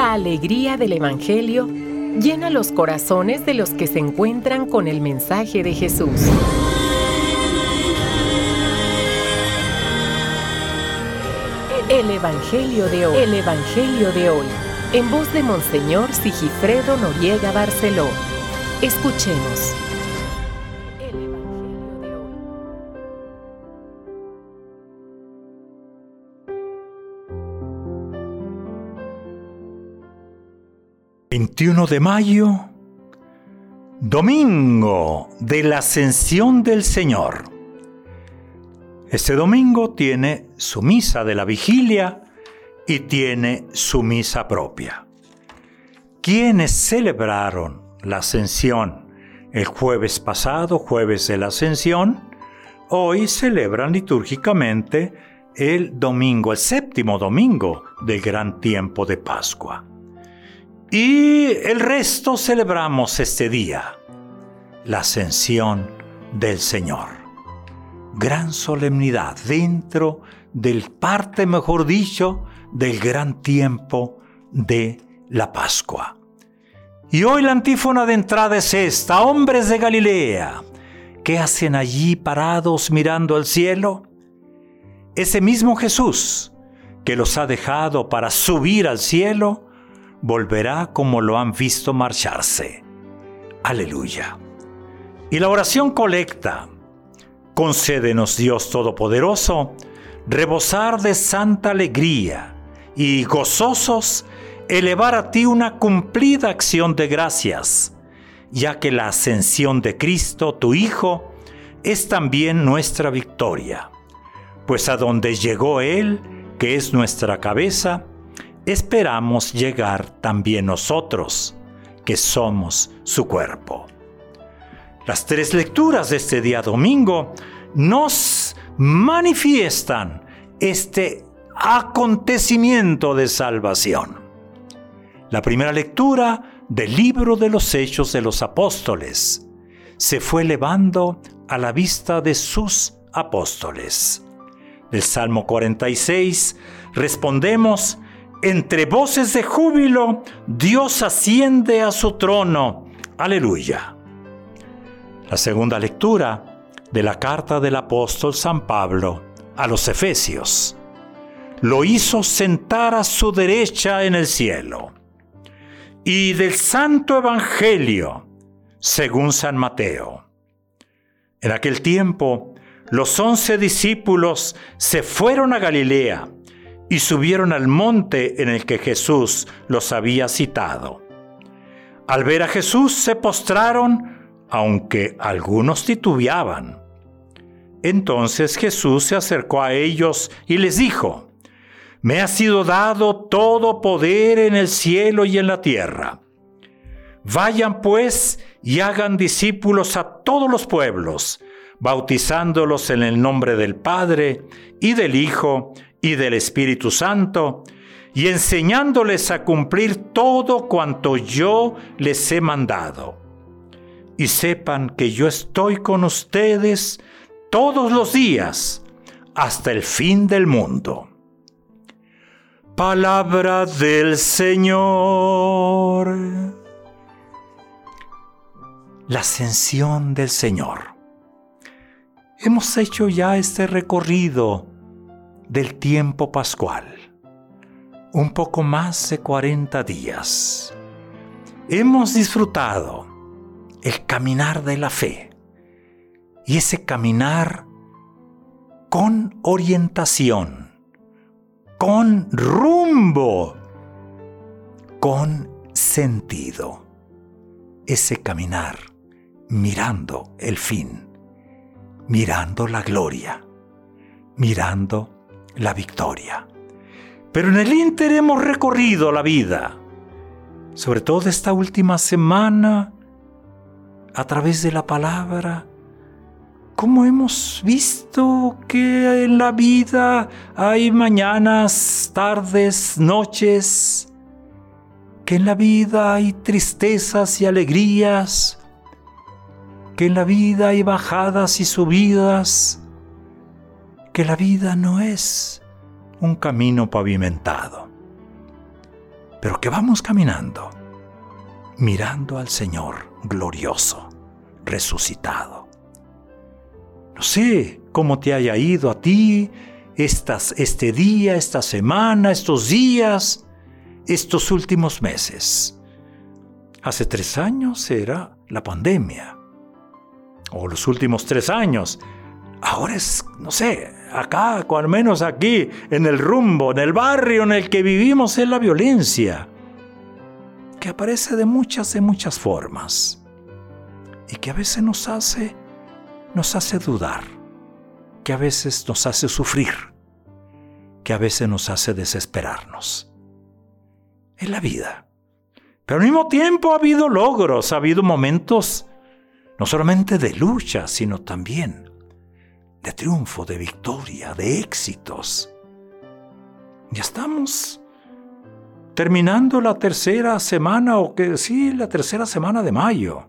La alegría del Evangelio llena los corazones de los que se encuentran con el mensaje de Jesús. El Evangelio de hoy. El Evangelio de hoy. En voz de Monseñor Sigifredo Noriega Barceló. Escuchemos. El Evangelio de hoy. 21 de mayo, domingo de la Ascensión del Señor. Este domingo tiene su misa de la vigilia y tiene su misa propia. Quienes celebraron la Ascensión el jueves pasado, jueves de la Ascensión, hoy celebran litúrgicamente el domingo, el séptimo domingo del gran tiempo de Pascua. Y el resto celebramos este día, la Ascensión del Señor. Gran solemnidad dentro del parte, mejor dicho, del gran tiempo de la Pascua. Y hoy la antífona de entrada es esta: hombres de Galilea, ¿qué hacen allí parados mirando al cielo? Ese mismo Jesús que los ha dejado para subir al cielo, volverá como lo han visto marcharse. Aleluya. Y la oración colecta: concédenos, Dios Todopoderoso, rebosar de santa alegría y gozosos elevar a ti una cumplida acción de gracias, ya que la ascensión de Cristo, tu Hijo, es también nuestra victoria. Pues a donde llegó Él, que es nuestra cabeza, esperamos llegar también nosotros, que somos su cuerpo. Las tres lecturas de este día domingo nos manifiestan este acontecimiento de salvación. La primera lectura del libro de los Hechos de los Apóstoles se fue elevando a la vista de sus apóstoles. Del Salmo 46 respondemos: entre voces de júbilo, Dios asciende a su trono. Aleluya. La segunda lectura de la carta del apóstol San Pablo a los Efesios. Lo hizo sentar a su derecha en el cielo. Y del Santo Evangelio, según San Mateo. En aquel tiempo, los 11 discípulos se fueron a Galilea y subieron al monte en el que Jesús los había citado. Al ver a Jesús se postraron, aunque algunos titubeaban. Entonces Jesús se acercó a ellos y les dijo: me ha sido dado todo poder en el cielo y en la tierra. Vayan pues y hagan discípulos a todos los pueblos, bautizándolos en el nombre del Padre y del Hijo y del Espíritu Santo, y enseñándoles a cumplir todo cuanto yo les he mandado. Y sepan que yo estoy con ustedes todos los días, hasta el fin del mundo. Palabra del Señor. La ascensión del Señor. Hemos hecho ya este recorrido del tiempo pascual, un poco más de 40 días. Hemos disfrutado el caminar de la fe, y ese caminar con orientación, con rumbo, con sentido. Ese caminar mirando el fin, mirando la gloria, mirando la victoria. Pero en el ínter hemos recorrido la vida, sobre todo esta última semana, a través de la palabra, cómo hemos visto que en la vida hay mañanas, tardes, noches, que en la vida hay tristezas y alegrías, que en la vida hay bajadas y subidas, que la vida no es un camino pavimentado. pero que vamos caminando, mirando al Señor glorioso, resucitado. No sé cómo te haya ido a ti este día, esta semana, estos días, estos últimos meses. Hace 3 años era la pandemia, o los últimos 3 años. Ahora es, no sé, acá, o al menos aquí, en el rumbo, en el barrio en el que vivimos, es la violencia, que aparece de muchas formas, y que a veces nos hace dudar, que a veces nos hace sufrir, que a veces nos hace desesperarnos. Es la vida. Pero al mismo tiempo ha habido logros, ha habido momentos no solamente de lucha, sino también de triunfo, de victoria, de éxitos. Ya estamos terminando la tercera semana, la tercera semana de mayo.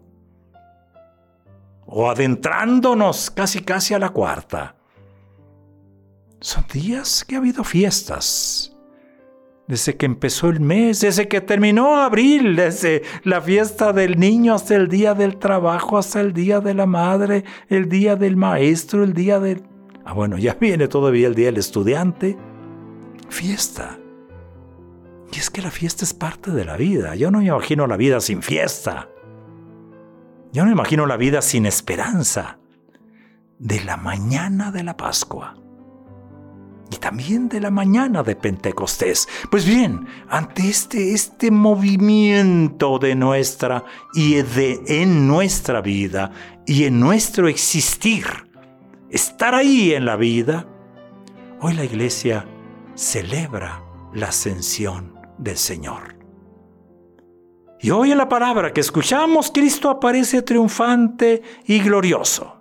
O adentrándonos casi a la cuarta. Son días que ha habido fiestas. Desde que empezó el mes, desde que terminó abril, desde la fiesta del niño hasta el día del trabajo, hasta el día de la madre, el día del maestro, el día del... ya viene todavía el día del estudiante. Fiesta. Y es que la fiesta es parte de la vida. Yo no me imagino la vida sin fiesta. Yo no me imagino la vida sin esperanza. De la mañana de la Pascua. Y también de la mañana de Pentecostés. Pues bien, ante este movimiento de nuestra en nuestra vida y en nuestro existir, estar ahí en la vida, hoy la Iglesia celebra la ascensión del Señor. Y hoy en la palabra que escuchamos, Cristo aparece triunfante y glorioso.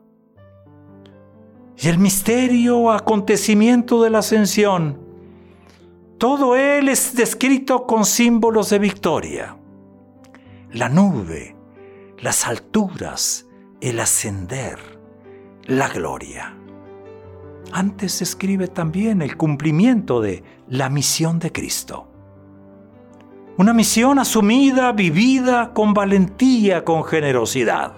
Y el misterio, acontecimiento de la ascensión, todo él es descrito con símbolos de victoria. La nube, las alturas, el ascender, la gloria. Antes se escribe también el cumplimiento de la misión de Cristo. Una misión asumida, vivida con valentía, con generosidad.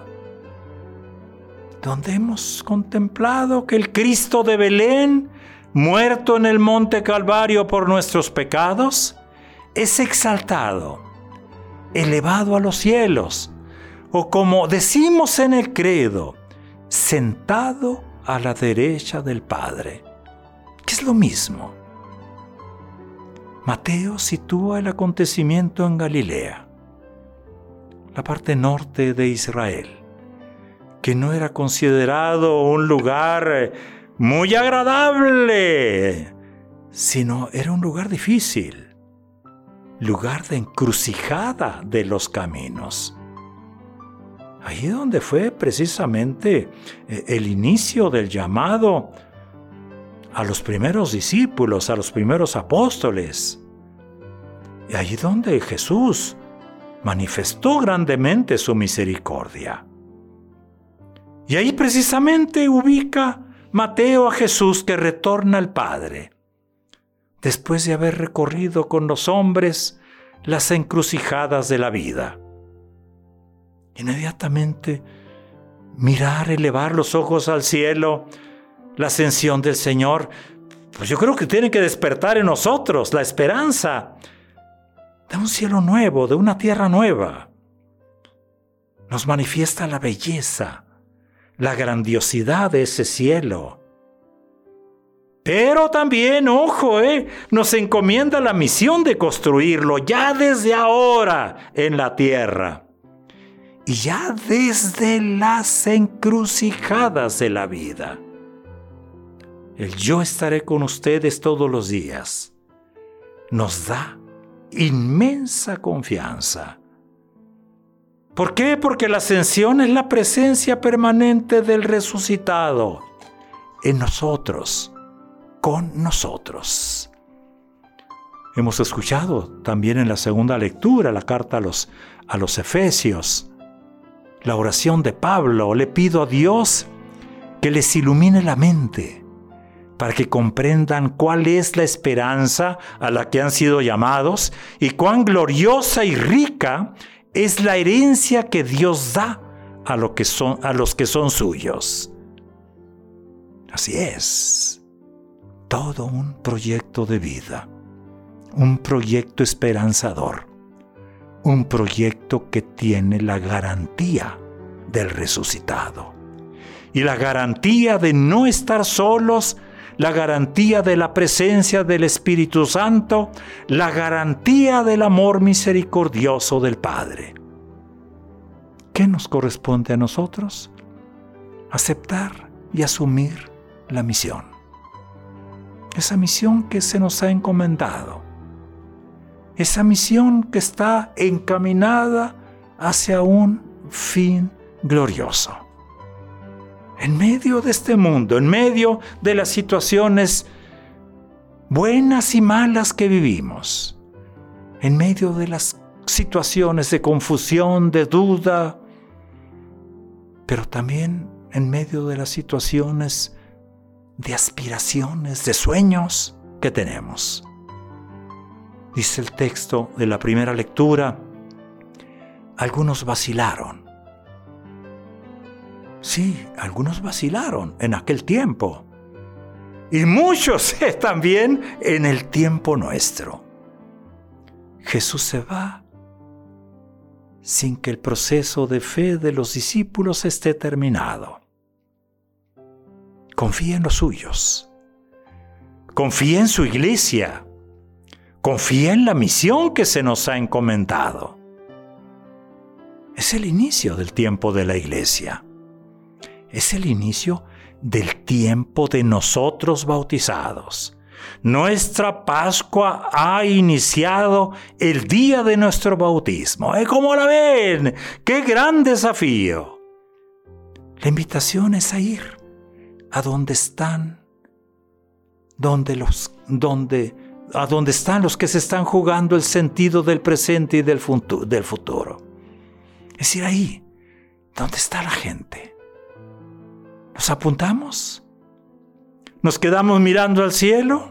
Donde hemos contemplado que el Cristo de Belén, muerto en el monte Calvario por nuestros pecados, es exaltado, elevado a los cielos, o como decimos en el credo, sentado a la derecha del Padre, que es lo mismo. Mateo sitúa el acontecimiento en Galilea, la parte norte de Israel, que no era considerado un lugar muy agradable, sino era un lugar difícil, lugar de encrucijada de los caminos. Ahí donde fue precisamente el inicio del llamado a los primeros discípulos, a los primeros apóstoles. Y ahí donde Jesús manifestó grandemente su misericordia. Y ahí precisamente ubica Mateo a Jesús que retorna al Padre, después de haber recorrido con los hombres las encrucijadas de la vida. Inmediatamente mirar, elevar los ojos al cielo, la ascensión del Señor, pues yo creo que tiene que despertar en nosotros la esperanza de un cielo nuevo, de una tierra nueva. Nos manifiesta la belleza, la grandiosidad de ese cielo. Pero también, ojo, nos encomienda la misión de construirlo ya desde ahora en la tierra. Y ya desde las encrucijadas de la vida. El yo estaré con ustedes todos los días nos da inmensa confianza. ¿Por qué? Porque la ascensión es la presencia permanente del resucitado en nosotros, con nosotros. Hemos escuchado también en la segunda lectura, la carta a los Efesios, la oración de Pablo. Le pido a Dios que les ilumine la mente, para que comprendan cuál es la esperanza a la que han sido llamados y cuán gloriosa y rica es la herencia que Dios da a los que son suyos. Así es, todo un proyecto de vida, un proyecto esperanzador, un proyecto que tiene la garantía del resucitado y la garantía de no estar solos, la garantía de la presencia del Espíritu Santo, la garantía del amor misericordioso del Padre. ¿Qué nos corresponde a nosotros? Aceptar y asumir la misión. Esa misión que se nos ha encomendado. Esa misión que está encaminada hacia un fin glorioso. En medio de este mundo, en medio de las situaciones buenas y malas que vivimos, en medio de las situaciones de confusión, de duda, pero también en medio de las situaciones de aspiraciones, de sueños que tenemos. Dice el texto de la primera lectura, algunos vacilaron. Sí, algunos vacilaron en aquel tiempo. Y muchos también en el tiempo nuestro. Jesús se va sin que el proceso de fe de los discípulos esté terminado. Confía en los suyos. Confía en su iglesia. Confía en la misión que se nos ha encomendado. Es el inicio del tiempo de la iglesia. Es el inicio del tiempo de nosotros bautizados. Nuestra Pascua ha iniciado el día de nuestro bautismo. ¿Cómo la ven? ¡Qué gran desafío! La invitación es a ir a donde están, a donde están los que se están jugando el sentido del presente y del futuro. Es decir, ahí, donde está la gente. ¿Nos apuntamos? ¿Nos quedamos mirando al cielo?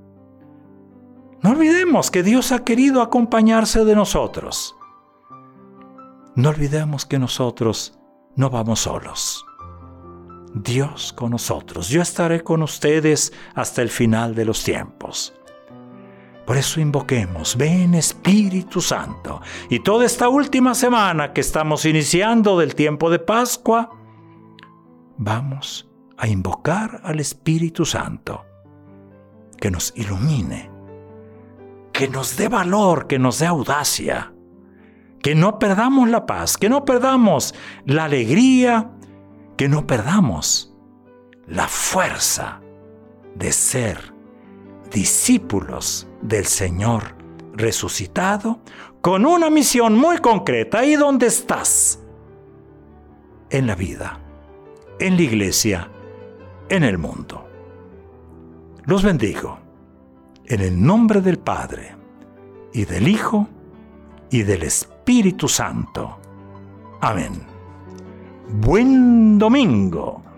No olvidemos que Dios ha querido acompañarse de nosotros. No olvidemos que nosotros no vamos solos. Dios con nosotros. Yo estaré con ustedes hasta el final de los tiempos. Por eso invoquemos, ven Espíritu Santo. Y toda esta última semana que estamos iniciando del tiempo de Pascua, vamos a invocar al Espíritu Santo, que nos ilumine, que nos dé valor, que nos dé audacia, que no perdamos la paz, que no perdamos la alegría, que no perdamos la fuerza de ser discípulos del Señor resucitado, con una misión muy concreta, ahí donde estás, en la vida, en la iglesia, en el mundo. Los bendigo en el nombre del Padre, y del Hijo, y del Espíritu Santo. Amén. Buen domingo.